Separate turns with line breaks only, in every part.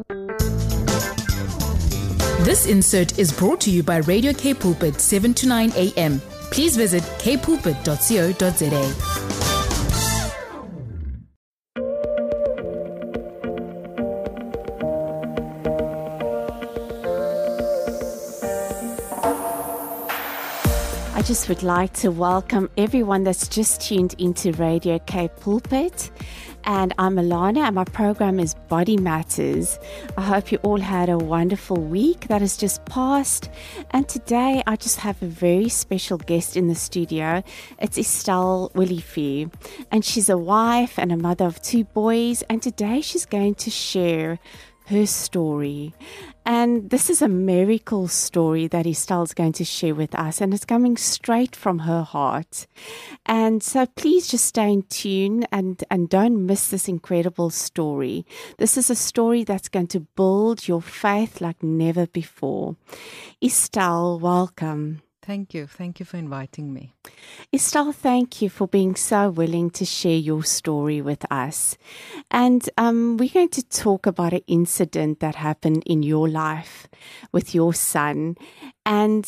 This insert is brought to you by Radio K Pulpit 7 to 9 a.m. Please visit kpulpit.co.za.
I just would like to welcome everyone that's just tuned into Radio K Pulpit. And I'm Alana, and my program is Body Matters. I hope you all had a wonderful week that has just passed. And today I just have a very special guest in the studio. It's Estelle Willifee. And she's a wife and a mother of 2 boys. And today she's going to share her story. And this is a miracle story that Estelle's going to share with us, and it's coming straight from her heart. And so please just stay in tune and don't miss this incredible story. This is a story that's going to build your faith like never before. Estelle, welcome.
Thank you. Thank you for inviting me.
Estelle, thank you for being so willing to share your story with us. And we're going to talk about an incident that happened in your life with your son, and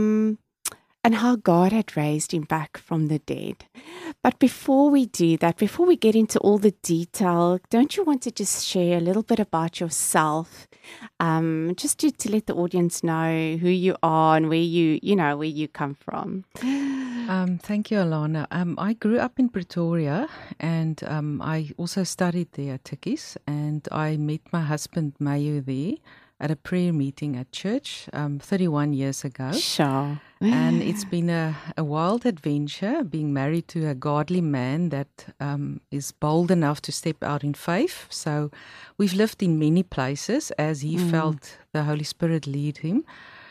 how God had raised him back from the dead. But before we do that, before we get into all the detail, don't you want to just share a little bit about yourself, just to let the audience know who you are and where you come from?
Thank you, Alana. I grew up in Pretoria, and I also studied there at Tikkies, and I met my husband Mayu there at a prayer meeting at church 31 years ago.
Sure.
And it's been a wild adventure, being married to a godly man that is bold enough to step out in faith. So we've lived in many places as he felt the Holy Spirit lead him.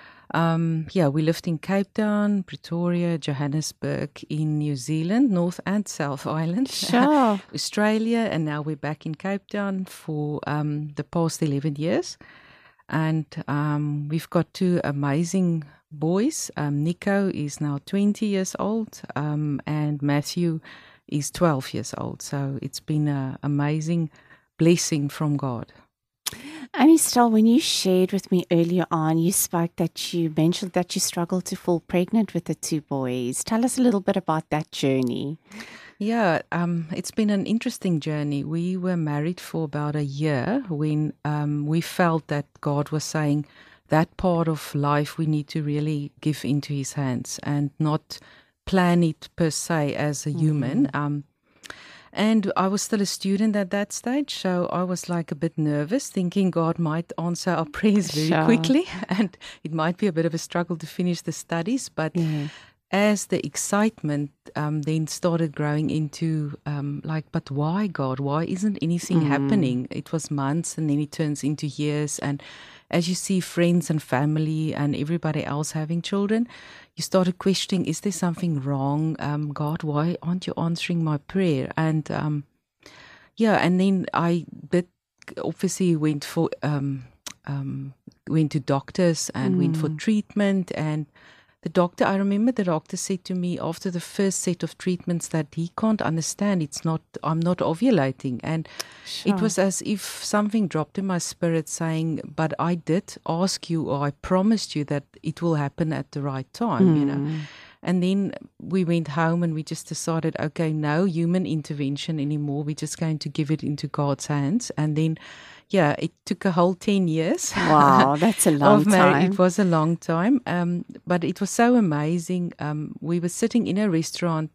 We lived in Cape Town, Pretoria, Johannesburg, in New Zealand, North and South Island,
sure.
Australia, and now we're back in Cape Town for the past 11 years. And we've got 2 amazing boys. Nico is now 20 years old, and Matthew is 12 years old. So it's been an amazing blessing from God.
And Estelle, when you shared with me earlier on, you mentioned that you struggled to fall pregnant with the 2 boys. Tell us a little bit about that journey.
Yeah, it's been an interesting journey. We were married for about a year when we felt that God was saying that part of life we need to really give into His hands and not plan it per se as a human. And I was still a student at that stage, so I was like a bit nervous, thinking God might answer our prayers very quickly, and it might be a bit of a struggle to finish the studies. But as the excitement then started growing into but why, God? Why isn't anything happening? It was months, and then it turns into years. And as you see friends and family and everybody else having children, you started questioning, is there something wrong? God, why aren't you answering my prayer? And and then I obviously went for went to doctors and went for treatment. And I remember the doctor said to me after the first set of treatments that he can't understand. I'm not ovulating. And it was as if something dropped in my spirit saying, but I did ask you, or I promised you that it will happen at the right time, And then we went home and we just decided, okay, no human intervention anymore. We're just going to give it into God's hands. And then, it took a whole 10 years.
Wow, that's a long time.
It was a long time. But it was so amazing. We were sitting in a restaurant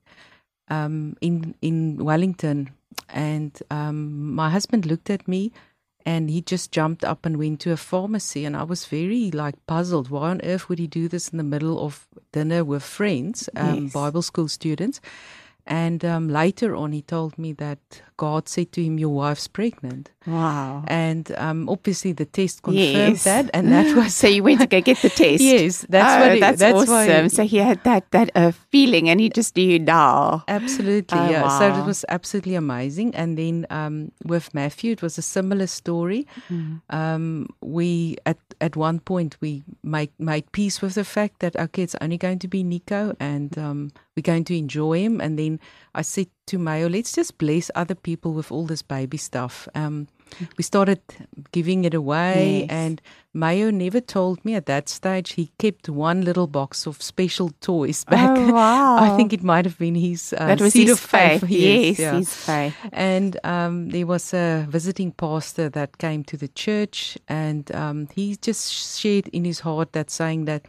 in Wellington, and my husband looked at me, and he just jumped up and went to a pharmacy. And I was very puzzled. Why on earth would he do this in the middle of dinner with friends, Bible school students? And later on, he told me that God said to him, your wife's pregnant.
Wow.
And obviously the test confirmed that. And that was...
So you went to go get the test?
Yes.
That's awesome. So he had that feeling, and he just knew now.
Absolutely,
Wow.
So it was absolutely amazing. And then with Matthew, it was a similar story. We, at one point, we made peace with the fact that, okay, it's only going to be Nico, and we're going to enjoy him. And then I said to Mayo, let's just bless other people with all this baby stuff. we started giving it away.
Yes.
And Mayo never told me at that stage. He kept one little box of special toys back.
Oh, wow.
I think it might have been his
that was
seed
his
of faith.
Yes,
yeah.
his faith.
And there was a visiting pastor that came to the church, and he just shared in his heart that saying that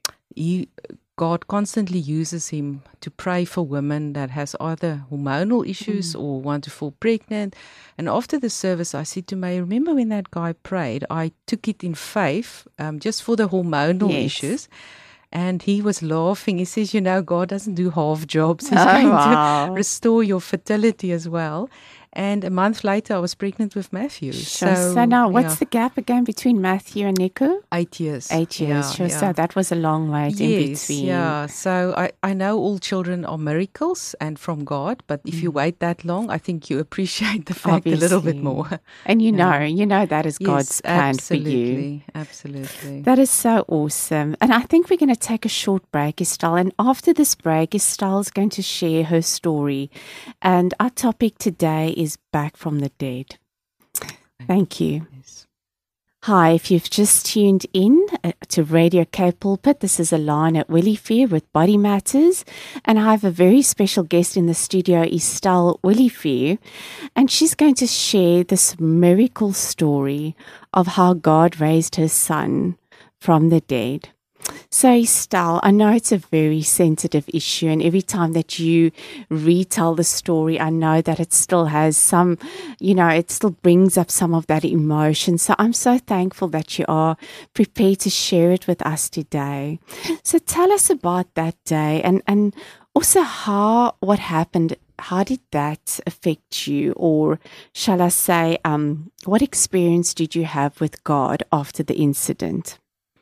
God constantly uses him to pray for women that has either hormonal issues or want to fall pregnant. And after the service, I said to May, remember when that guy prayed, I took it in faith just for the hormonal issues. And he was laughing. He says, God doesn't do half jobs. He's going to restore your fertility as well. And a month later, I was pregnant with Matthew.
So now, what's the gap again between Matthew and Nico?
8 years.
8 years. Yeah. So that was a long wait in between.
Yeah. So I know all children are miracles and from God, but if you wait that long, I think you appreciate the fact a little bit more.
And you know that is God's plan for you.
Absolutely.
That is so awesome. And I think we're going to take a short break, Estelle. And after this break, Estelle is going to share her story. And our topic today is Back from the Dead. Thank you.
Yes.
Hi, if you've just tuned in to Radio K Pulpit, this is Alana Willifear with Body Matters, and I have a very special guest in the studio, Estelle Willifear, and she's going to share this miracle story of how God raised her son from the dead. So, Estelle, I know it's a very sensitive issue, and every time that you retell the story, I know that it still has some, it still brings up some of that emotion. So I'm so thankful that you are prepared to share it with us today. So tell us about that day, and also what happened. How did that affect you? Or shall I say, what experience did you have with God after the incident?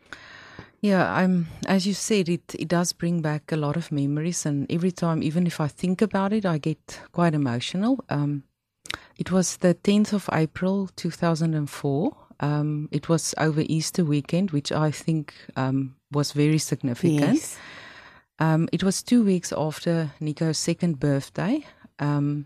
Yeah, as you said, it does bring back a lot of memories, and every time, even if I think about it, I get quite emotional. It was the 10th of April, 2004. It was over Easter weekend, which I think was very significant.
Yes.
It was 2 weeks after Nico's second birthday, and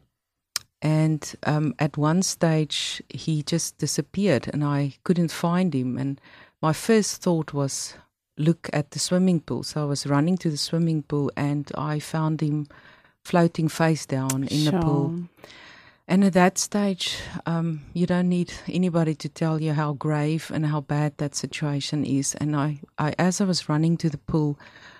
at one stage he just disappeared, and I couldn't find him. And my first thought was, look at the swimming pool. So I was running to the swimming pool and I found him floating face down in the pool. And at that stage, you don't need anybody to tell you how grave and how bad that situation is. And I as I was running to the pool,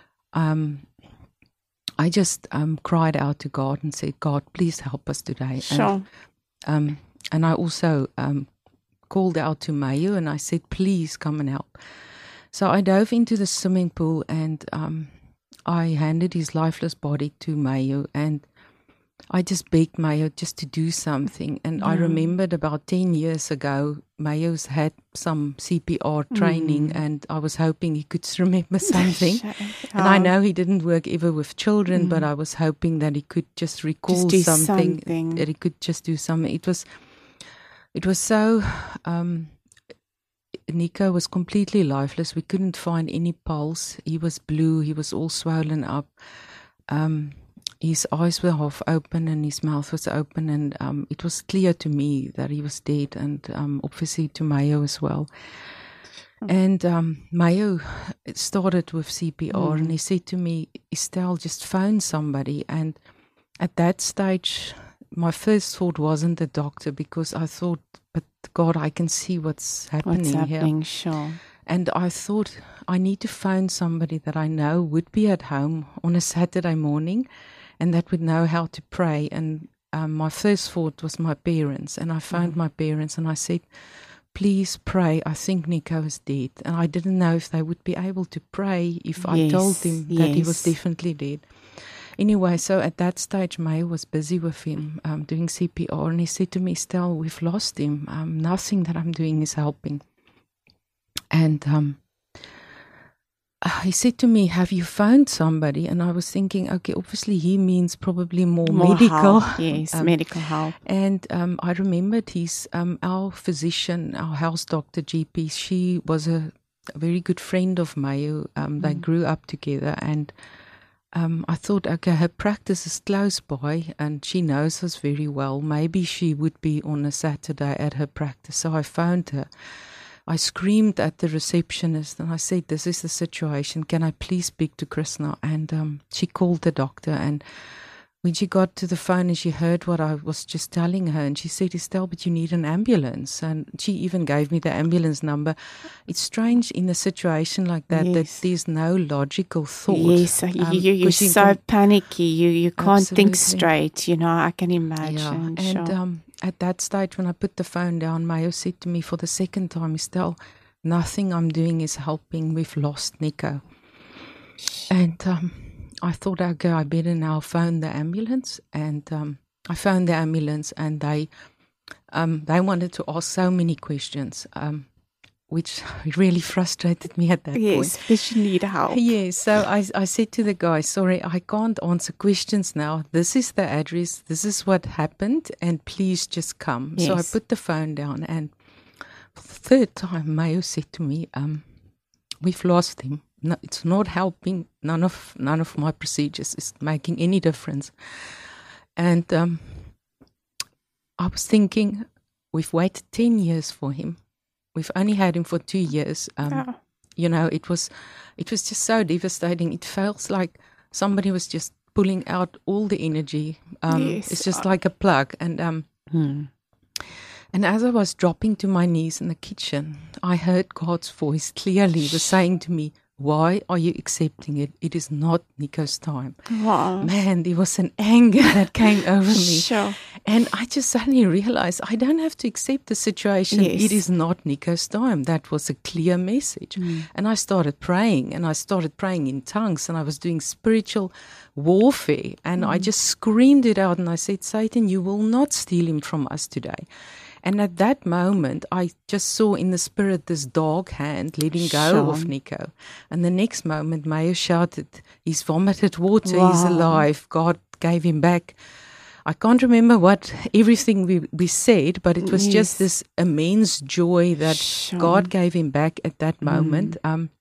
I just cried out to God and said, God, please help us today.
Sure.
And I also called out to Mayu and I said, please come and help. So I dove into the swimming pool and I handed his lifeless body to Mayo, and I just begged Mayo just to do something. And I remembered about 10 years ago, Mayo's had some CPR training and I was hoping he could remember something. And I know he didn't work ever with children, but I was hoping that he could just recall something, that he could just do something. It was so... Nico was completely lifeless. We couldn't find any pulse. He was blue. He was all swollen up. His eyes were half open and his mouth was open. And it was clear to me that he was dead, and obviously to Mayo as well. And Mayo started with CPR and he said to me, Estelle, just phone somebody. And at that stage, my first thought wasn't the doctor, because I thought, but God, I can see what's happening here.
Sure.
And I thought, I need to phone somebody that I know would be at home on a Saturday morning and that would know how to pray. And my first thought was my parents. And I phoned my parents and I said, please pray. I think Nico is dead. And I didn't know if they would be able to pray if I told them that he was definitely dead. Anyway, so at that stage, Mayo was busy with him doing CPR, and he said to me, Estelle, we've lost him. Nothing that I'm doing is helping. And he said to me, have you found somebody? And I was thinking, okay, obviously he means probably more medical.
Help. Yes, medical help.
And I remembered our physician, our house doctor, GP, she was a very good friend of Mayo. They grew up together, and I thought, okay, her practice is close by and she knows us very well. Maybe she would be on a Saturday at her practice. So I phoned her. I screamed at the receptionist and I said, this is the situation. Can I please speak to Krishna? And she called the doctor, and when she got to the phone and she heard what I was just telling her, and she said, Estelle, but you need an ambulance. And she even gave me the ambulance number. It's strange in a situation like that, that there's no logical thought.
Yes, you're so panicky. You can't think straight. I can imagine.
Yeah. And at that stage, when I put the phone down, Mayo said to me for the second time, Estelle, nothing I'm doing is helping. We've lost Nico. And I thought, okay, I better now phone the ambulance. And I phoned the ambulance, and they wanted to ask so many questions, which really frustrated me at that point.
Yes, because you need help.
Yes, so I said to the guy, sorry, I can't answer questions now. This is the address. This is what happened, and please just come. Yes. So I put the phone down, and for the third time, Mayo said to me, we've lost him. No, it's not helping. None of my procedures is making any difference. And I was thinking, we've waited 10 years for him. We've only had him for 2 years. It was just so devastating. It felt like somebody was just pulling out all the energy. It's just like a plug. And as I was dropping to my knees in the kitchen, I heard God's voice clearly was saying to me, why are you accepting it? It is not Nico's time.
Wow.
Man, there was an anger that came over me.
Sure.
And I just suddenly realized I don't have to accept the situation.
Yes.
It is not Nico's time. That was a clear message. And I started praying, and I started praying in tongues, and I was doing spiritual warfare. And I just screamed it out, and I said, Satan, you will not steal him from us today. And at that moment, I just saw in the spirit this dog hand letting go of Nico. And the next moment, Mayo shouted, he's vomited water, he's alive. God gave him back. I can't remember everything we said, but it was just this immense joy that God gave him back at that moment.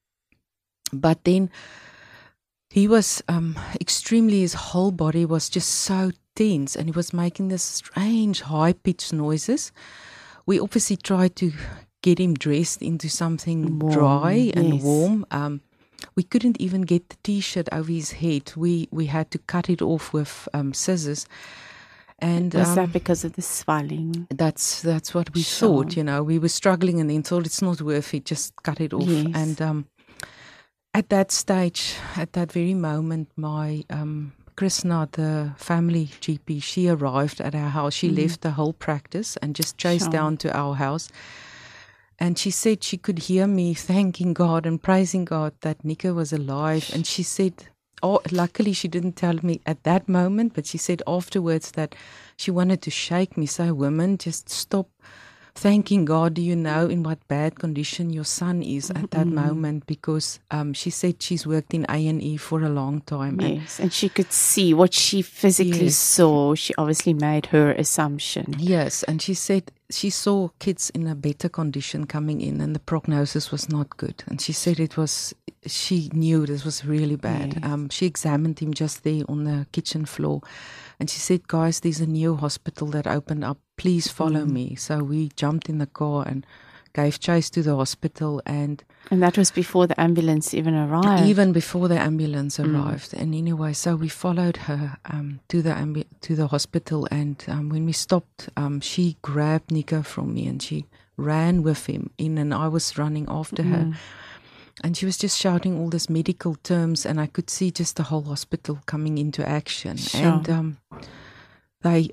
But then he was extremely, his whole body was just so tense, and he was making this strange high-pitched noises. We obviously tried to get him dressed into something dry and warm. We couldn't even get the T-shirt over his head. We had to cut it off with scissors. And
was that because of the swelling?
That's what we thought. We were struggling, and then thought it's not worth it. Just cut it off.
Yes.
And at that stage, at that very moment, my Krishna, the family GP, she arrived at our house. She left the whole practice and just chased down to our house. And she said she could hear me thanking God and praising God that Nico was alive. And she said, luckily she didn't tell me at that moment, but she said afterwards that she wanted to shake me. So, women, just stop thanking God. Do you know in what bad condition your son is at that moment? Because she said she's worked in A&E for a long time.
Yes, and she could see what she physically saw. She obviously made her assumption.
Yes, and she said she saw kids in a better condition coming in, and the prognosis was not good. And she said she knew this was really bad.
Yes.
She examined him just there on the kitchen floor. And she said, guys, there's a new hospital that opened up. Please follow me. So we jumped in the car and gave chase to the hospital. And
that was before the ambulance even arrived.
Even before the ambulance arrived. And anyway, so we followed her to the hospital. And when we stopped, she grabbed Nico from me and she ran with him in, and I was running after her. And she was just shouting all these medical terms, and I could see just the whole hospital coming into action.
Sure.
And they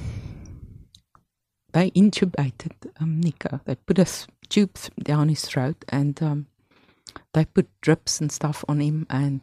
intubated Nico. They put a tube down his throat, and they put drips and stuff on him. And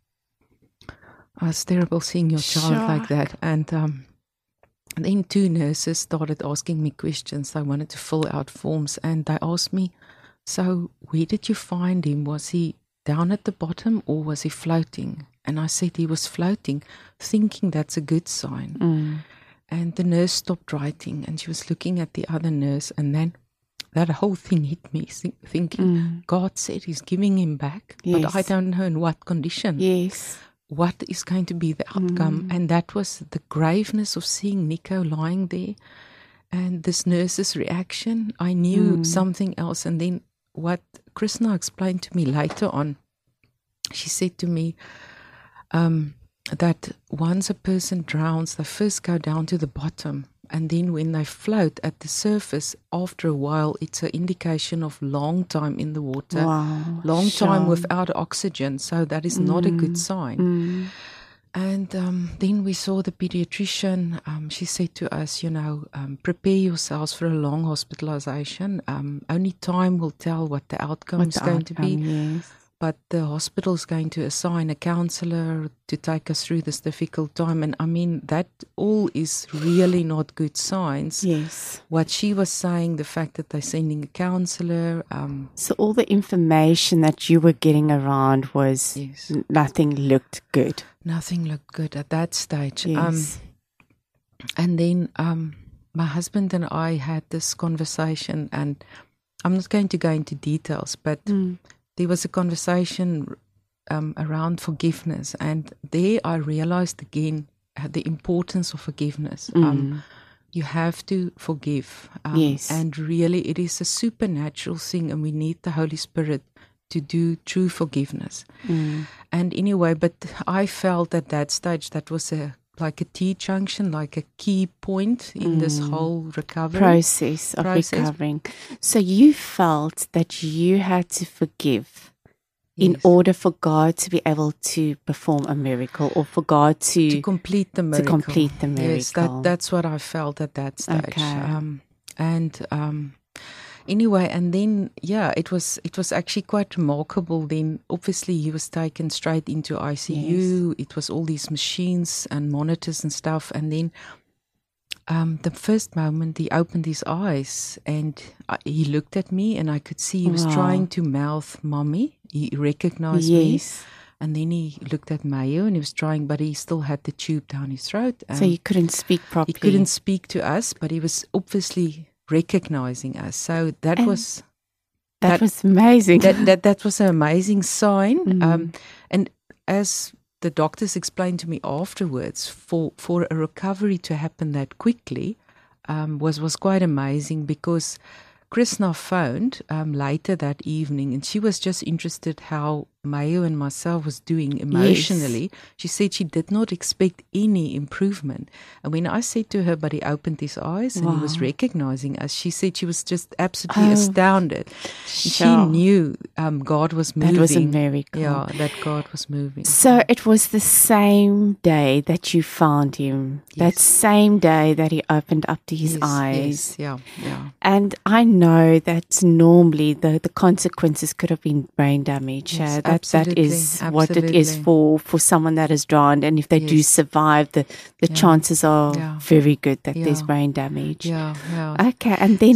it's terrible seeing your child like that. And then 2 nurses started asking me questions. They wanted to fill out forms, and they asked me, so where did you find him? Was he down at the bottom or was he floating? And I said he was floating, thinking that's a good sign. And the nurse stopped writing, and she was looking at the other nurse, and then that whole thing hit me, thinking, God said he's giving him back, but I don't know in what condition.
Yes.
what is going to be the outcome. And that was the graveness of seeing Nico lying there and this nurse's reaction. I knew something else. And then what Krishna explained to me later on, she said to me that once a person drowns, they first go down to the bottom. And then when they float at the surface, after a while, it's an indication of long time in the water, long time without oxygen. So that is not a good sign. And then we saw the pediatrician. She said to us, prepare yourselves for a long hospitalization. Only time will tell what the outcome is going to be.
Yes.
But the hospital is going to assign a counselor to take us through this difficult time. And I mean, that all is really not good signs.
Yes.
What she was saying, the fact that they're sending a counselor.
So all the information that you were getting around was nothing looked good.
Nothing looked good at that stage.
Yes.
And then my husband and I had this conversation, and I'm not going to go into details, but there was a conversation around forgiveness, and there I realized again the importance of forgiveness. You have to forgive. And really it is a supernatural thing, and we need the Holy Spirit to do true forgiveness. And anyway, but I felt at that stage that was like a T-junction, like a key point in this whole recovery
process of recovering. So you felt that you had to forgive in order for God to be able to perform a miracle, or for God to
complete the miracle. Yes, that's what I felt at that stage.
Okay.
Anyway, and then it was actually quite remarkable. Then obviously he was taken straight into ICU.
Yes.
It was all these machines and monitors and stuff. And then the first moment he opened his eyes and he looked at me, and I could see he was trying to mouth "mommy." He recognized me. And then he looked at Mayo and he was trying, but he still had the tube down his throat.
So he couldn't speak properly.
He couldn't speak to us, but he was obviously recognizing us. So that was
amazing.
That was an amazing sign. And as the doctors explained to me afterwards, for a recovery to happen that quickly was quite amazing, because Krishna phoned later that evening, and she was just interested how Mayo and myself was doing emotionally. Yes. She said she did not expect any improvement. And when I said to her, but he opened his eyes and he was recognizing us, she said she was just absolutely astounded. She knew God was moving.
That was a miracle.
Yeah, that God was moving.
So it was the same day that you found him, that same day that he opened up to his eyes.
Yes, yeah.
And I know that normally the consequences could have been brain damage.
Yes,
that is what it is for someone that is drowned, and if they do survive, the chances are very good that there's brain damage. Okay, and then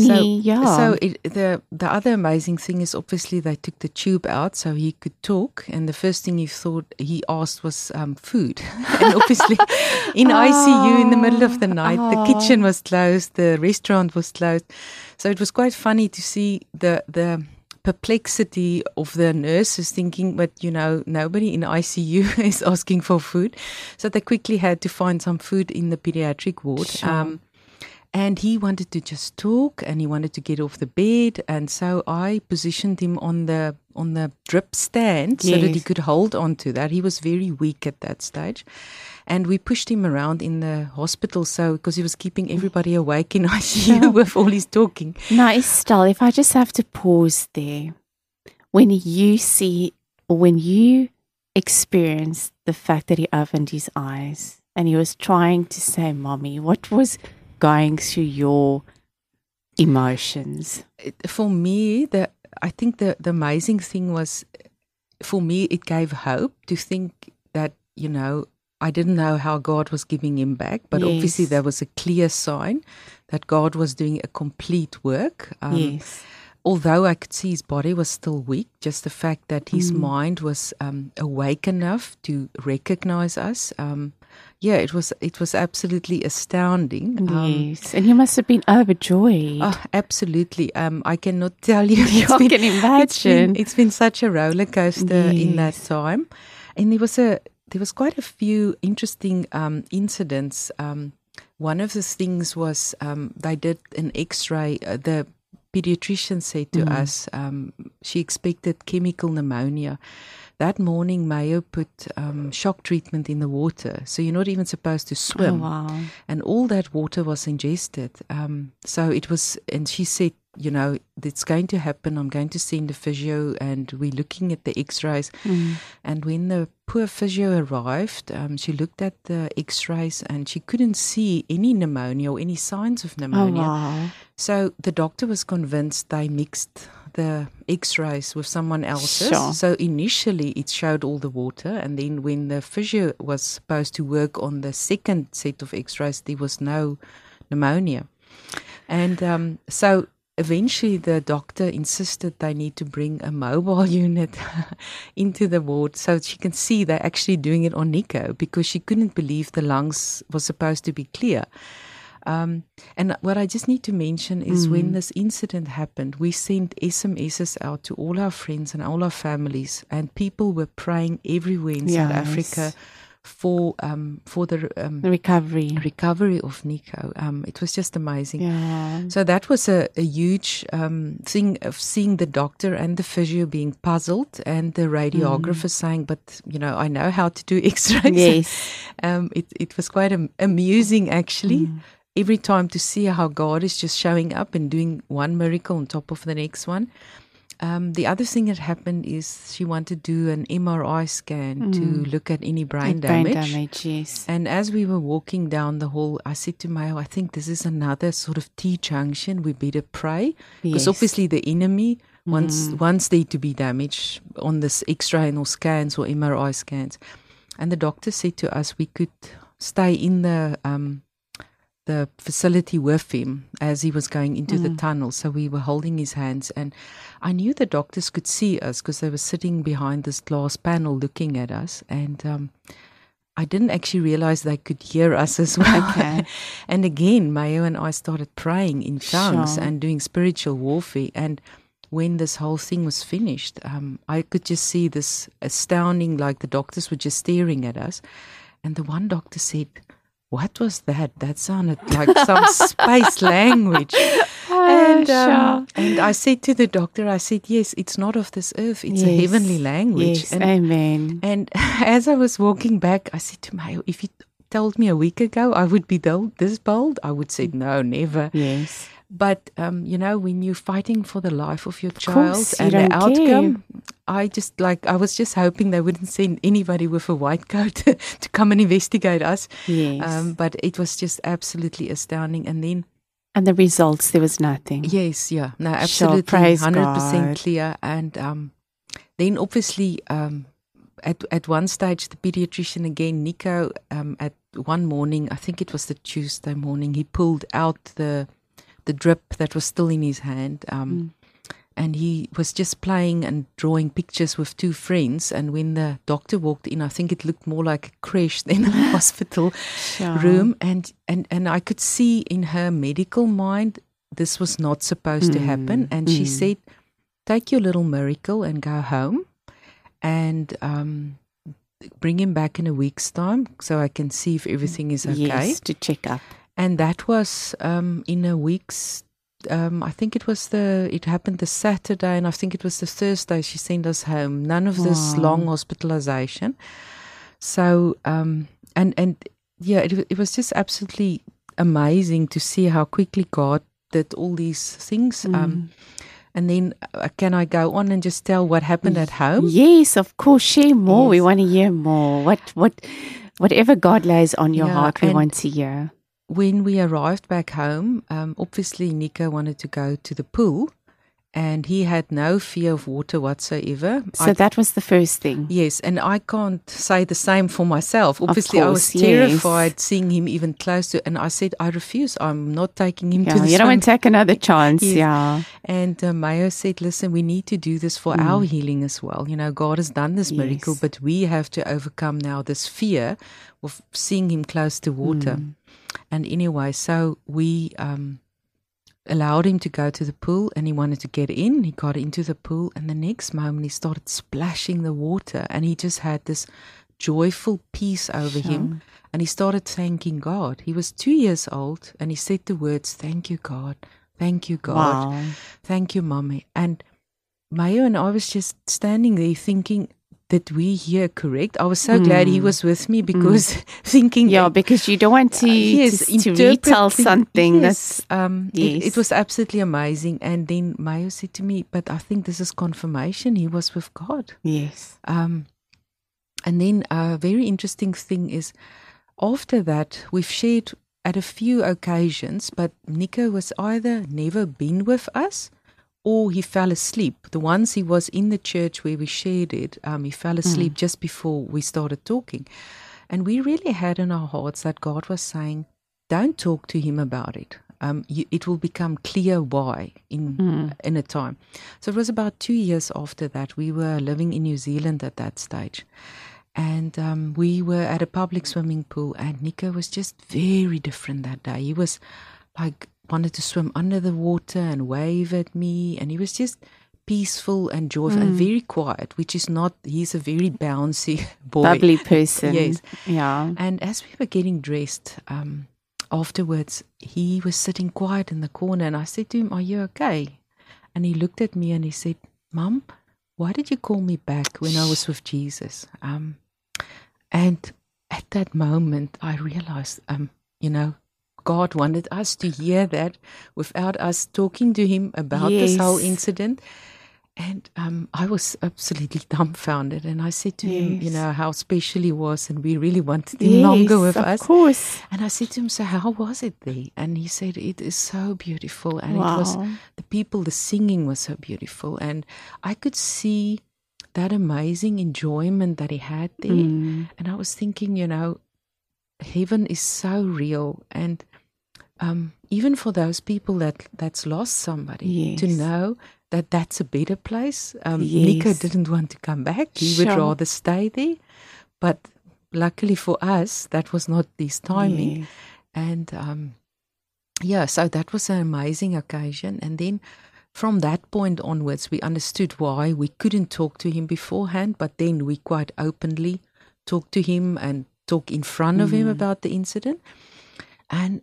the other amazing thing is obviously they took the tube out so he could talk, and the first thing he asked was food. And obviously in ICU in the middle of the night, the kitchen was closed, the restaurant was closed, so it was quite funny to see the perplexity of the nurses thinking, but nobody in ICU is asking for food. So they quickly had to find some food in the pediatric ward.
Sure.
And he wanted to just talk, and he wanted to get off the bed. And so I positioned him on the drip stand so that he could hold on to that. He was very weak at that stage. And we pushed him around in the hospital, because he was keeping everybody awake in ICU with all his talking.
Now, Estelle, if I just have to pause there, when you see, or when you experienced the fact that he opened his eyes and he was trying to say, "Mommy," what was going through your emotions?
For me, I think the amazing thing was, for me, it gave hope to think that, I didn't know how God was giving him back, but obviously there was a clear sign that God was doing a complete work. Although I could see his body was still weak, just the fact that his mind was awake enough to recognize us. It was absolutely astounding.
Yes, and you must have been overjoyed.
Oh, absolutely. I cannot tell you.
I can imagine.
It's been such a roller coaster in that time. And there was there was quite a few interesting incidents. One of the things was they did an X-ray. The pediatrician said to us she expected chemical pneumonia. That morning, Mayo put shock treatment in the water. So you're not even supposed to swim.
Oh, wow.
And all that water was ingested. So it was, and she said, it's going to happen. I'm going to send a physio, and we're looking at the X-rays. And when the poor physio arrived, she looked at the X-rays and she couldn't see any pneumonia or any signs of pneumonia.
Oh, wow.
So the doctor was convinced they mixed the X-rays with someone else's.
Sure.
So initially it showed all the water, and then when the physio was supposed to work on the second set of X-rays, there was no pneumonia. And so eventually the doctor insisted they need to bring a mobile unit into the ward so she can see they're actually doing it on Nico, because she couldn't believe the lungs were supposed to be clear. And what I just need to mention is when this incident happened, we sent SMSs out to all our friends and all our families, and people were praying everywhere in South Africa for the recovery of Nico. It was just amazing.
Yeah.
So that was a huge thing of seeing the doctor and the physio being puzzled, and the radiographer saying, "But I know how to do X-rays."
Yes.
It was quite amusing actually. Every time to see how God is just showing up and doing one miracle on top of the next one. The other thing that happened is she wanted to do an MRI scan to look at any brain damage.
Brain damage, yes.
And as we were walking down the hall, I said to Mayo, I think this is another sort of T-junction. We better pray. Because obviously the enemy wants there to be damage on this X-ray or scans or MRI scans. And the doctor said to us we could stay in the facility with him as he was going into the tunnel. So we were holding his hands, and I knew the doctors could see us because they were sitting behind this glass panel looking at us, and I didn't actually realize they could hear us as well.
Okay.
And again, Mayo and I started praying in tongues and doing spiritual warfare, and when this whole thing was finished, I could just see this astounding, like the doctors were just staring at us, and the one doctor said, "What was that? That sounded like some space language." And I said to the doctor, I said, "Yes, it's not of this earth. It's a heavenly language."
Yes, amen.
And as I was walking back, I said to Mayo, if you told me a week ago I would be this bold, I would say, no, never.
Yes.
But, when you're fighting for the life of your child
course,
and the outcome, I was just hoping they wouldn't send anybody with a white coat to come and investigate us.
Yes.
But it was just absolutely astounding.
And the results, there was nothing.
Yes, yeah. No, absolutely.
Praise
100%
God.
clear. And then obviously at one stage, the pediatrician again, Nico, at one morning, I think it was the Tuesday morning, he pulled out the drip that was still in his hand, and he was just playing and drawing pictures with two friends, and when the doctor walked in, I think it looked more like a creche than a hospital room, and I could see in her medical mind this was not supposed to happen, and she said, "Take your little miracle and go home, and bring him back in a week's time so I can see if everything is okay."
Yes, to check up.
And that was in a week's, I think it happened the Saturday, and I think it was the Thursday she sent us home. None of this long hospitalization. So, it was just absolutely amazing to see how quickly God did all these things. And then can I go on and just tell what happened at home?
Yes, of course. Share more.
Yes.
We want to hear more. Whatever God lays on your heart, we want to hear.
When we arrived back home, obviously Nico wanted to go to the pool, and he had no fear of water whatsoever.
So that was the first thing.
Yes, and I can't say the same for myself. Obviously, I was
course,
terrified seeing him even close to, and I said, I refuse. I'm not taking him to the
You don't want to take another chance.
Yes.
Yeah.
And Mayo said, listen, we need to do this for our healing as well. God has done this miracle, but we have to overcome now this fear of seeing him close to water. And anyway, so we allowed him to go to the pool, and he wanted to get in. He got into the pool, and the next moment he started splashing the water, and he just had this joyful peace over him. And he started thanking God. He was 2 years old, and he said the words, "Thank you, God. Thank you, God.
Wow.
Thank you, Mommy." And Mayo and I was just standing there thinking, did we hear correct? I was so glad he was with me because thinking...
Yeah, because you don't want to,
yes,
to retell something.
Yes,
yes.
It was absolutely amazing. And then Mayo said to me, but I think this is confirmation. He was with God.
Yes.
And then a very interesting thing is, after that, we've shared at a few occasions, but Nico was either never been with us or he fell asleep. The ones he was in the church where we shared it, he fell asleep just before we started talking. And we really had in our hearts that God was saying, don't talk to him about it. It will become clear why in a time. So it was about 2 years after that. We were living in New Zealand at that stage. And we were at a public swimming pool, and Nico was just very different that day. He was like, wanted to swim under the water and wave at me, and he was just peaceful and joyful and very quiet, which is not, he's a very bouncy boy.
Bubbly person.
Yes.
Yeah.
And as we were getting dressed, afterwards, he was sitting quiet in the corner, and I said to him, "Are you okay?" And he looked at me and he said, "Mom, why did you call me back when I was with Jesus?" And at that moment, I realized, God wanted us to hear that without us talking to him about this whole incident. And I was absolutely dumbfounded. And I said to him, how special he was, and we really wanted him longer with us.
Of course.
And I said to him, "So how was it there?" And he said, "It is so beautiful." And it was the singing was so beautiful. And I could see that amazing enjoyment that he had there. And I was thinking, heaven is so real. And even for those people that's lost somebody, to know that that's a better place. Nico didn't want to come back. He would rather stay there. But luckily for us, that was not his timing. And so that was an amazing occasion. And then from that point onwards, we understood why we couldn't talk to him beforehand, but then we quite openly talked to him and talk in front of him about the incident. And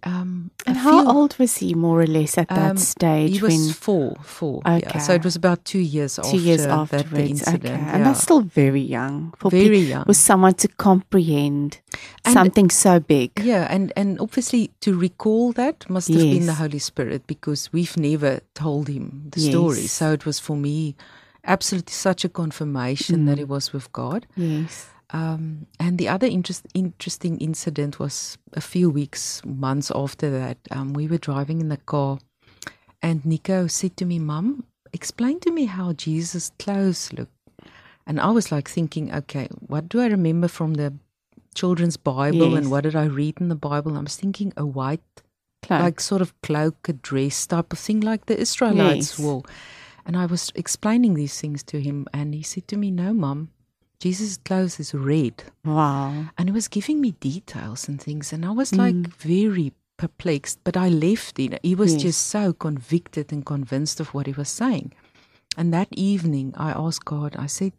how old was he, more or less, at that stage?
He was four.
Okay.
Yeah. So it was about 2 years after that the incident.
Okay. And that's still very young.
Young.
For someone to comprehend something so big.
Yeah, and obviously to recall that must have been the Holy Spirit, because we've never told him the story. So it was for me absolutely such a confirmation that it was with God.
Yes.
And the other interesting incident was a few months after that. We were driving in the car, and Nico said to me, "Mum, explain to me how Jesus' clothes look." And I was like thinking, okay, what do I remember from the children's Bible and what did I read in the Bible? I was thinking a white, like sort of cloak, a dress type of thing like the Israelites wore. And I was explaining these things to him, and he said to me, "No, Mum, Jesus' clothes is red."
Wow.
And he was giving me details and things, and I was like very perplexed, but I left it. He was just so convicted and convinced of what he was saying. And that evening I asked God, I said,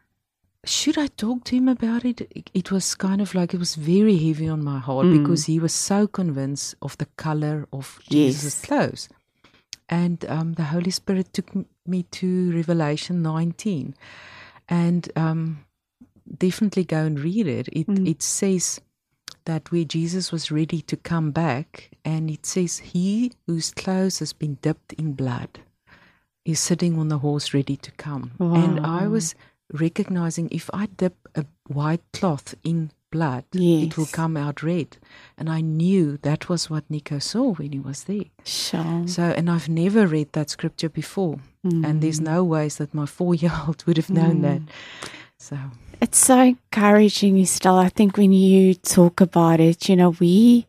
should I talk to him about it? It was kind of like, it was very heavy on my heart because he was so convinced of the color of Jesus' clothes. And the Holy Spirit took me to Revelation 19. And definitely go and read it. It says that where Jesus was ready to come back, and it says, "He whose clothes has been dipped in blood is sitting on the horse ready to come."
Wow.
And I was recognizing, if I dip a white cloth in blood, it will come out red. And I knew that was what Nico saw when he was there.
Sure.
So, and I've never read that scripture before. And there's no ways that my 4-year-old would have known that. So
it's so encouraging, Estelle. I think when you talk about it, we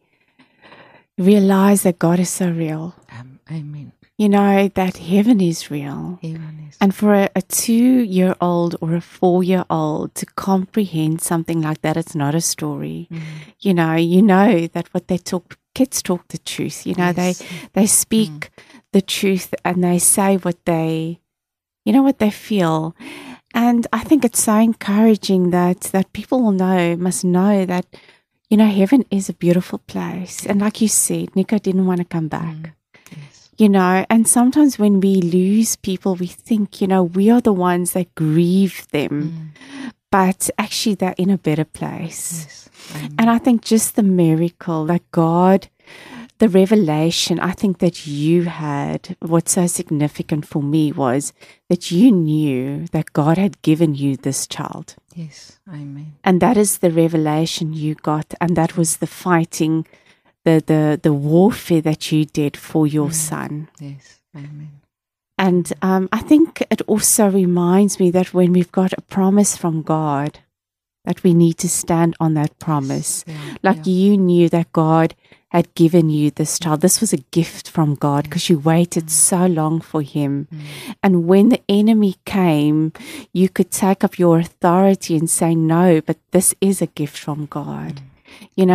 realize that God is so real.
Amen.
That heaven is real.
Heaven is.
And for a 2-year-old or a 4-year-old to comprehend something like that, it's not a story. You know that what they talk, kids talk the truth. They speak the truth, and they say what they feel. And I think it's so encouraging that people must know that, heaven is a beautiful place. And like you said, Nico didn't want to come back.
Yes.
And sometimes when we lose people, we think, we are the ones that grieve them. But actually, they're in a better place.
Yes.
And I think just the miracle that God, the revelation I think that you had, what's so significant for me was that you knew that God had given you this child.
Yes. Amen.
And that is the revelation you got. And that was the fighting, the warfare that you did for your son.
Yes. Amen.
And I think it also reminds me that when we've got a promise from God, that we need to stand on that promise. You knew that God had given you this child. This was a gift from God because you waited so long for him. And when the enemy came, you could take up your authority and say, no, but this is a gift from God. You're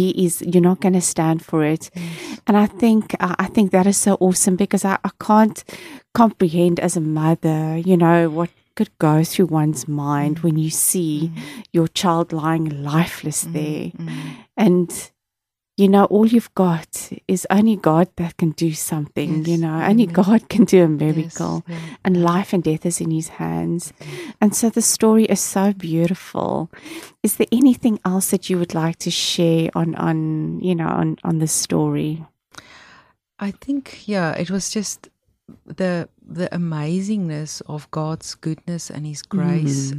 not going to stand for it. And I think that is so awesome because I can't comprehend as a mother, what could go through one's mind when you see your child lying lifeless there. And, all you've got is only God that can do something, only God can do a miracle.
Yes.
And life and death is in his hands. And so the story is so beautiful. Is there anything else that you would like to share on the story?
I think, it was just the amazingness of God's goodness and his grace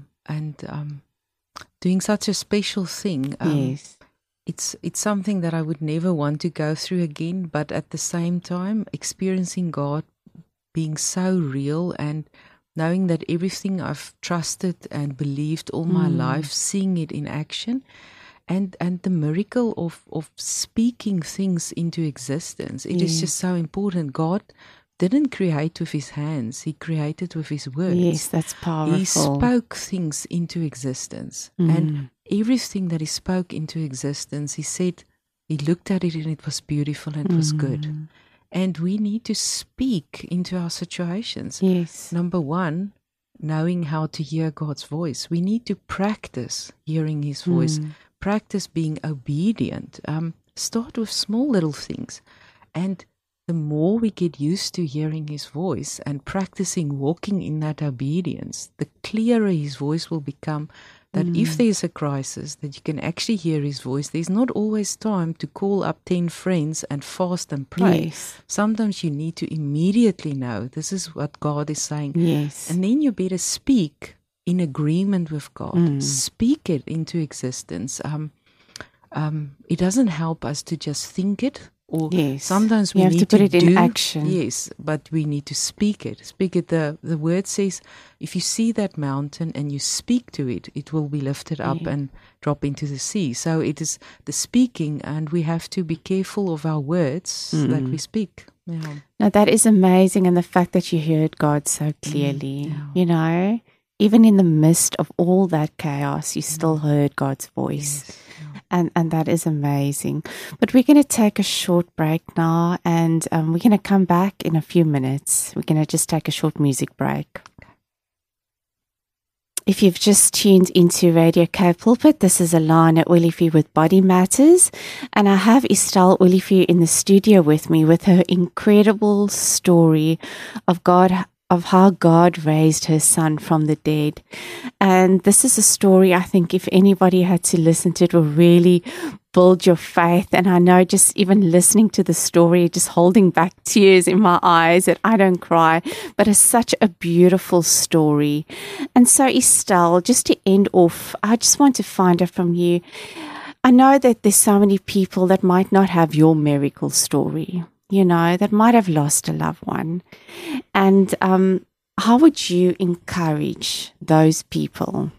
and doing such a special thing.
Yes.
It's something that I would never want to go through again, but at the same time, experiencing God being so real and knowing that everything I've trusted and believed all my life, seeing it in action, and the miracle of speaking things into existence. It is just so important. God didn't create with his hands. He created with his words.
Yes, that's powerful.
He spoke things into existence. And everything that he spoke into existence, he said, he looked at it and it was beautiful and it was good. And we need to speak into our situations.
Yes.
Number one, knowing how to hear God's voice. We need to practice hearing his voice. Practice being obedient. Start with small little things. And the more we get used to hearing his voice and practicing walking in that obedience, the clearer his voice will become. That if there's a crisis, that you can actually hear his voice. There's not always time to call up 10 friends and fast and pray.
Yes.
Sometimes you need to immediately know this is what God is saying.
Yes.
And then you better speak in agreement with God. Speak it into existence. It doesn't help us to just think it. Or sometimes we
have
need
to put it in action.
Yes, but we need to speak it. Speak it. The word says, if you see that mountain and you speak to it, it will be lifted up and drop into the sea. So it is the speaking, and we have to be careful of our words that we speak. Yeah.
Now that is amazing, and the fact that you heard God so clearly, even in the midst of all that chaos, you still heard God's voice.
Yes.
And that is amazing. But we're going to take a short break now, and we're going to come back in a few minutes. We're going to just take a short music break. If you've just tuned into Radio K Pulpit, this is Alana Ulifi with Body Matters, and I have Estelle Ulifi in the studio with me with her incredible story of how God raised her son from the dead. And this is a story I think if anybody had to listen to it will really build your faith. And I know just even listening to the story, just holding back tears in my eyes that I don't cry, but it's such a beautiful story. And so Estelle, just to end off, I just want to find out from you, I know that there's so many people that might not have your miracle story, that might have lost a loved one. And how would you encourage those people?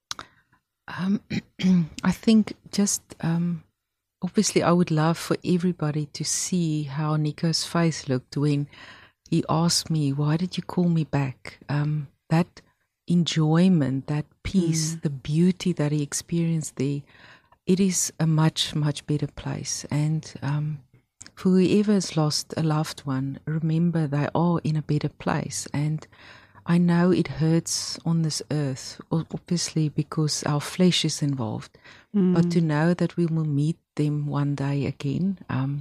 I think just obviously I would love for everybody to see how Nico's face looked when he asked me, why did you call me back? That enjoyment, that peace, the beauty that he experienced there, it is a much, much better place. And for whoever has lost a loved one, remember they are in a better place. And I know it hurts on this earth, obviously, because our flesh is involved. But to know that we will meet them one day again,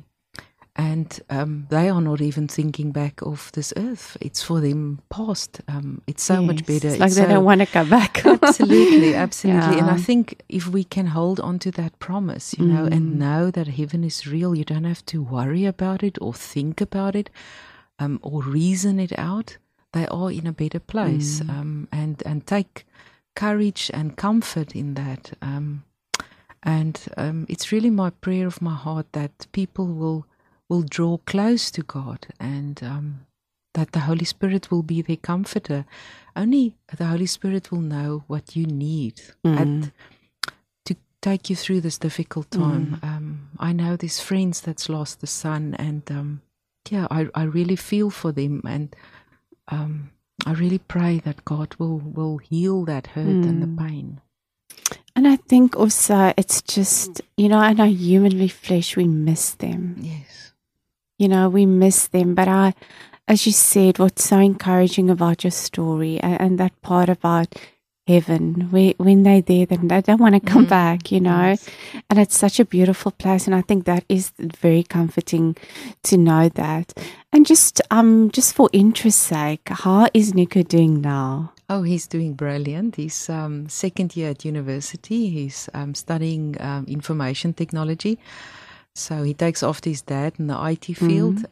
and they are not even thinking back of this earth. It's for them past. It's so much better.
It's like they don't want to come back.
Absolutely. And
Yeah.
I think if we can hold on to that promise, and know that heaven is real, you don't have to worry about it or think about it, or reason it out. They are in a better place, and take courage and comfort in that. And it's really my prayer of my heart that people will draw close to God, and that the Holy Spirit will be their comforter. Only the Holy Spirit will know what you need to take you through this difficult time. I know there's friends that's lost the son, and I really feel for them, and I really pray that God will heal that hurt and the pain.
And I think also it's just, in our human flesh, we miss them.
Yes.
We miss them. But as you said, what's so encouraging about your story and that part about heaven, when they're there, then they don't want to come back,
Yes.
And it's such a beautiful place. And I think that is very comforting to know that. And just for interest's sake, how is Nico doing now?
Oh, he's doing brilliant. He's second year at university. He's studying information technology. So he takes after his dad in the IT field.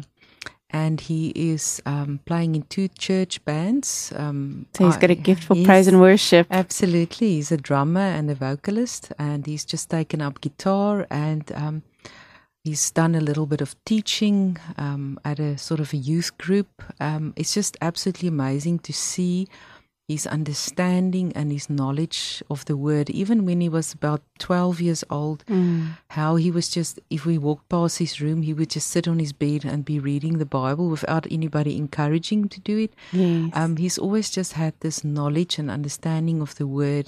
And he is playing in 2 church bands.
So he's got a gift for praise and worship.
Absolutely. He's a drummer and a vocalist. And he's just taken up guitar, and he's done a little bit of teaching at a sort of a youth group. It's just absolutely amazing to see his understanding and his knowledge of the word, even when he was about 12 years old, how he was just, if we walked past his room, he would just sit on his bed and be reading the Bible without anybody encouraging him to do it.
Yes.
He's always just had this knowledge and understanding of the word.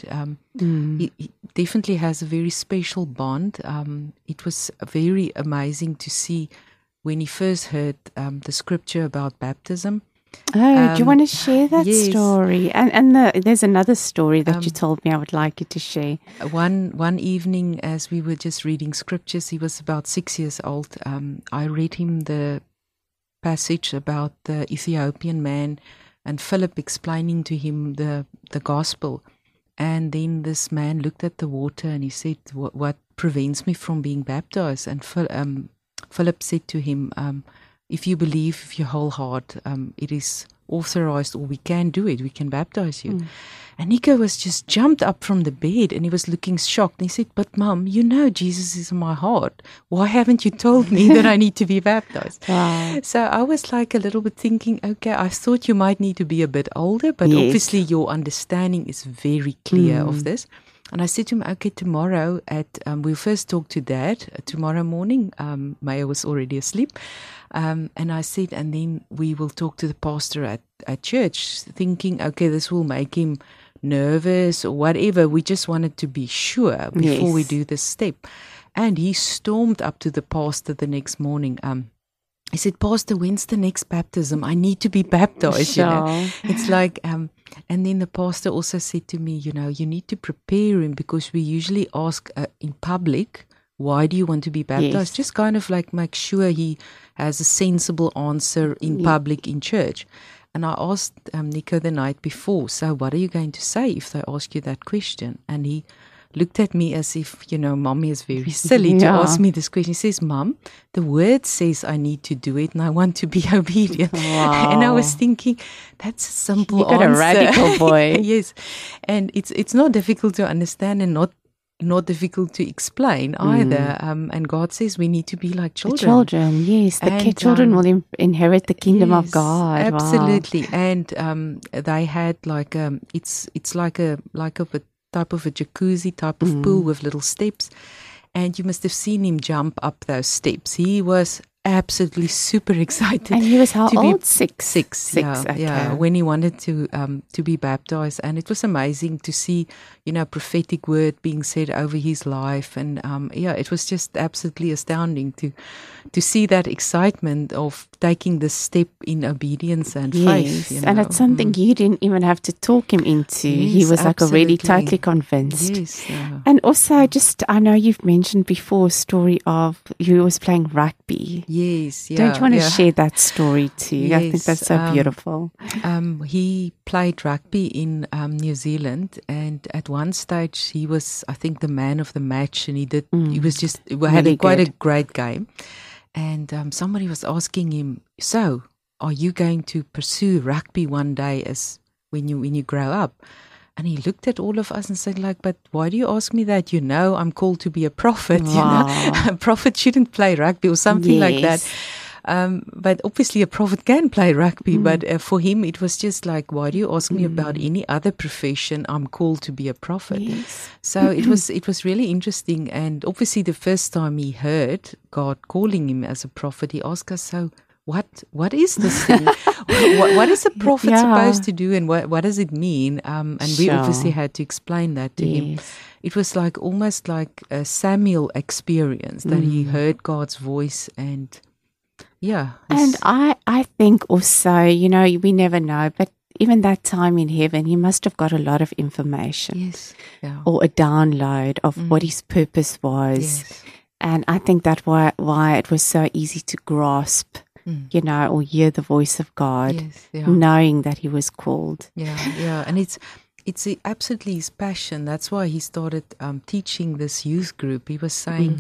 He definitely has a very special bond. It was very amazing to see when he first heard the scripture about baptism.
Oh, do you want to share that
yes.
story? And there's another story that you told me I would like you to share.
One evening, as we were just reading scriptures, he was about 6 years old. I read him the passage about the Ethiopian man and Philip explaining to him the gospel. And then this man looked at the water and he said, what prevents me from being baptized? And Philip said to him, if you believe with your whole heart, it is authorized, or we can do it, we can baptize you. And Nico was just jumped up from the bed and he was looking shocked. And he said, but Mum, Jesus is in my heart. Why haven't you told me that I need to be baptized?
Wow.
So I was like a little bit thinking, okay, I thought you might need to be a bit older, but
Yes.
obviously your understanding is very clear of this. And I said to him, okay, tomorrow we'll first talk to Dad tomorrow morning. Maya was already asleep. And I said, and then we will talk to the pastor at church, thinking, okay, this will make him nervous or whatever. We just wanted to be sure before we
Yes.
do this step. And he stormed up to the pastor the next morning. He said, Pastor, when's the next baptism? I need to be baptized.
Sure.
It's like, and then the pastor also said to me, you need to prepare him, because we usually ask in public, why do you want to be baptized?
Yes.
Just kind of like make sure he has a sensible answer in public in church. And I asked Nico the night before, so what are you going to say if they ask you that question? And he looked at me as if, Mommy is very silly to ask me this question. He says, Mom, the word says I need to do it and I want to be obedient.
Wow.
And I was thinking, that's a simple
You got
answer.
a radical boy.
Yes. And it's not difficult to understand and not difficult to explain either. And God says we need to be like children.
The children, yes. The children will inherit the kingdom of
Yes,
God.
Absolutely.
Wow.
And they had like it's like a type of a jacuzzi type of pool with little steps. And you must have seen him jump up those steps. He was absolutely super excited.
And he was how
to
old?
Be
Six.
Yeah, when he wanted to be baptized. And it was amazing to see, prophetic word being said over his life. And it was just absolutely astounding to see that excitement of taking the step in obedience and faith.
And it's something you didn't even have to talk him into.
Yes,
he was like already
absolutely.
totally convinced.
Yes.
And also, I know you've mentioned before a story of you was playing rugby.
Yes, yeah.
Don't you want to share that story too?
Yes,
I think that's so beautiful.
He played rugby in New Zealand, and at one stage he was, I think, the man of the match, and he had quite a great game. And somebody was asking him, "So, are you going to pursue rugby one day as when you grow up?" And he looked at all of us and said, "But why do you ask me that? I'm called to be a prophet.
Wow.
A prophet shouldn't play rugby or something like that." But obviously a prophet can play rugby, but for him it was just like, why do you ask me about any other profession? I'm called to be a prophet.
Yes.
So it was really interesting. And obviously the first time he heard God calling him as a prophet, he asked us, "So what is this thing? what is a prophet supposed to do, and what does it mean?" And we obviously had to explain that to him. It was almost like a Samuel experience that he heard God's voice. And and
I think also, we never know, but even that time in heaven, he must have got a lot of information.
Yes. Yeah.
Or a download of what his purpose was.
Yes.
And I think that's why it was so easy to grasp, or hear the voice of God, knowing that he was called.
Yeah. And it's absolutely his passion. That's why he started teaching this youth group. He was saying,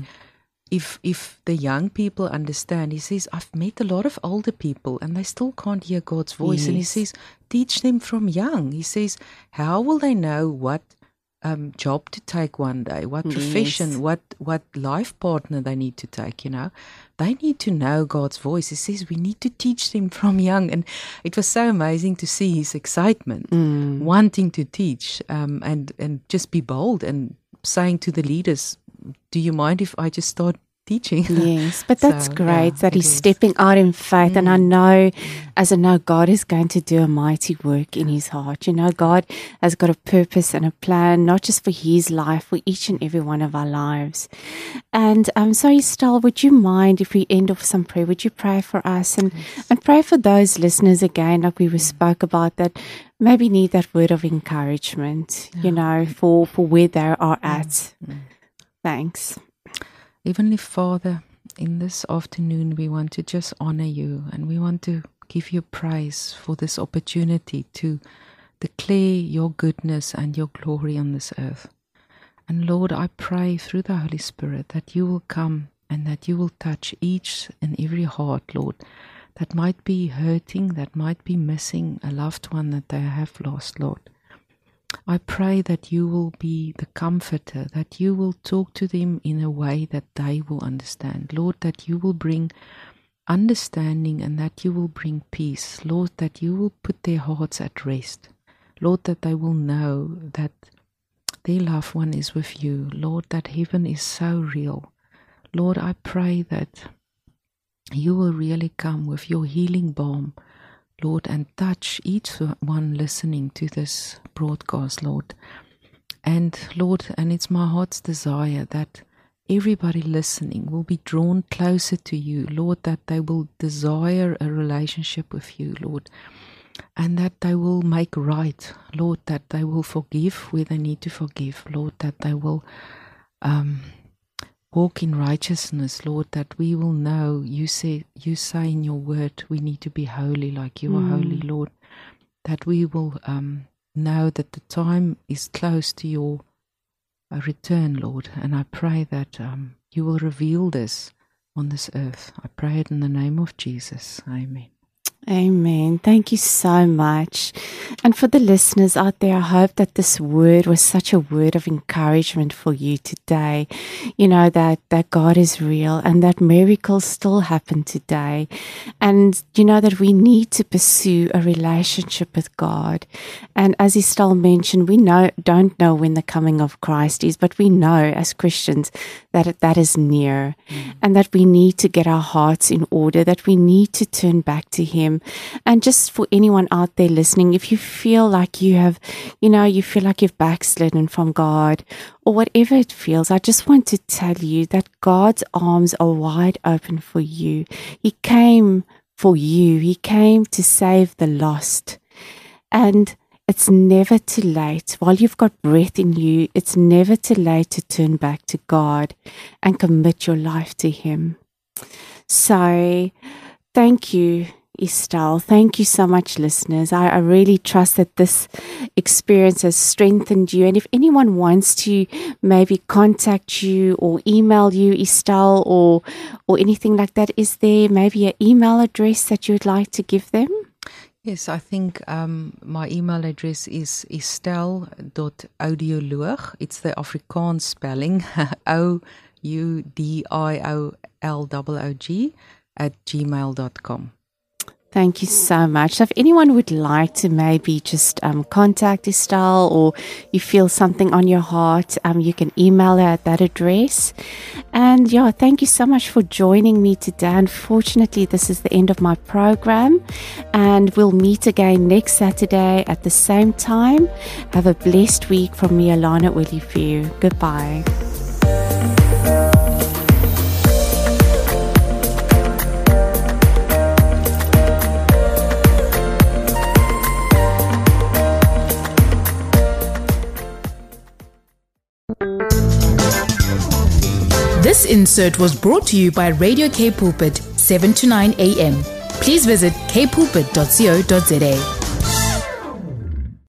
if the young people understand, he says, I've met a lot of older people and they still can't hear God's voice.
Yes.
And he says, teach them from young. He says, how will they know what job to take one day, what profession, what life partner they need to take, They need to know God's voice. He says we need to teach them from young. And it was so amazing to see his excitement, wanting to teach and just be bold and saying to the leaders, do you mind if I just start teaching?
Yes, but that's great that he's stepping out in faith. And I know, God is going to do a mighty work in his heart. God has got a purpose and a plan, not just for his life, for each and every one of our lives. And so Estelle, would you mind if we end off some prayer? Would you pray for us and pray for those listeners again, like we spoke about, that maybe need that word of encouragement, for where they are at. Thanks.
Heavenly Father, in this afternoon, we want to just honor you, and we want to give you praise for this opportunity to declare your goodness and your glory on this earth. And Lord, I pray through the Holy Spirit that you will come and that you will touch each and every heart, Lord, that might be hurting, that might be missing a loved one that they have lost, Lord. I pray that you will be the comforter, that you will talk to them in a way that they will understand. Lord, that you will bring understanding and that you will bring peace. Lord, that you will put their hearts at rest. Lord, that they will know that their loved one is with you. Lord, that heaven is so real. Lord, I pray that you will really come with your healing balm, Lord, and touch each one listening to this broadcast, Lord. And Lord, and it's my heart's desire that everybody listening will be drawn closer to you, Lord, that they will desire a relationship with you, Lord, and that they will make right, Lord, that they will forgive where they need to forgive, Lord, that they will walk in righteousness, Lord, that we will know you say in your word we need to be holy like you are holy, Lord, that we will know that the time is close to your return, Lord. And I pray that you will reveal this on this earth. I pray it in the name of Jesus. Amen.
Amen. Thank you so much. And for the listeners out there, I hope that this word was such a word of encouragement for you today. You know, that God is real and that miracles still happen today. And you know that we need to pursue a relationship with God. And as Estelle mentioned, we don't know when the coming of Christ is, but we know as Christians that is near, and that we need to get our hearts in order, that we need to turn back to Him. And just for anyone out there listening, if you feel like you feel like you've backslidden from God or whatever it feels, I just want to tell you that God's arms are wide open for you. He came for you. He came to save the lost. And it's never too late. While you've got breath in you, it's never too late to turn back to God and commit your life to Him. So, thank you, Estelle. Thank you so much, listeners. I really trust that this experience has strengthened you. And if anyone wants to maybe contact you or email you, Estelle, or anything like that, is there maybe an email address that you would like to give them?
Yes, I think my email address is estelle.audioloog. It's the Afrikaans spelling, OUDIOLOOG @gmail.com.
Thank you so much. So if anyone would like to maybe just contact Estelle, or you feel something on your heart, you can email her at that address. And yeah, thank you so much for joining me today. Unfortunately, this is the end of my program, and we'll meet again next Saturday at the same time. Have a blessed week from me, Alana Willifew. Goodbye.
This insert was brought to you by Radio K Pulpit, 7 to 9 a.m. Please visit kpulpit.co.za.